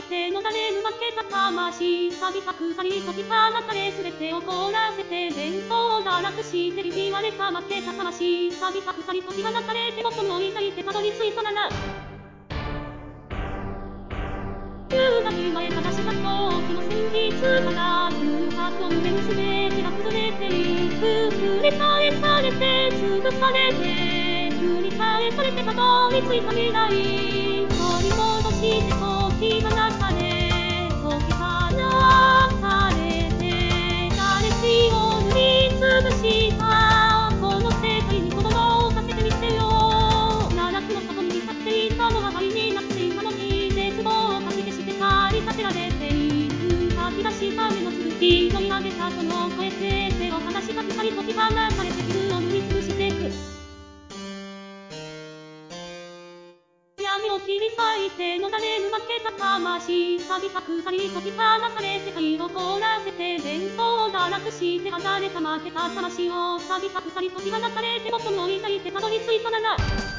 相手の誰も負けた魂、錆びた鎖解き放たれ全てを凍らせて伝統がなくして言われた負けた魂、錆びた鎖解き放たれて僕も抱いてたどり着いたなら、夕が前正した時の戦術から空白を埋める全てが崩れていく、繰り返されて潰されて繰り返されてたどり着いた未来、取り戻して解き放たれ解き放たれて誰しを塗りつぶしたこの世界に轟かせてみせよう、奈落の底に立っていたのは灰になっていたのに、絶望をかき消して駆り立てられていく、吐き出した目の続き乗り上げたその声で手を離した鎖解き放たれて自分を塗りつぶしていく、闇を切り裂いての誰も負けた魂、錆びた鎖解き放たれ世界を凍らせて伝統がなくして離れた負けた魂を錆びた鎖解き放たれて僕も抱いてたどり着いたなら